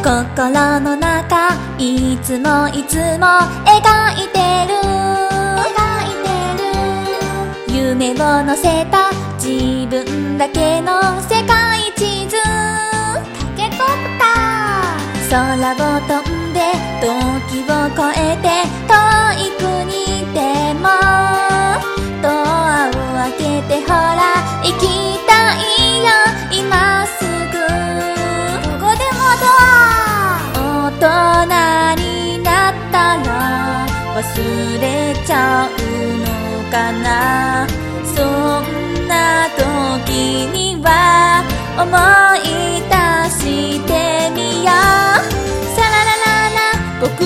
心の中いつもいつも描いてる夢を乗せた自分だけの世界地図タケコプター空を飛んで時を越えて遠い国でもドアを開けてほら行きたいよ今すぐどこでもドア大人になったら忘れちゃうのかなそんな時には思い出してみようシャララララ僕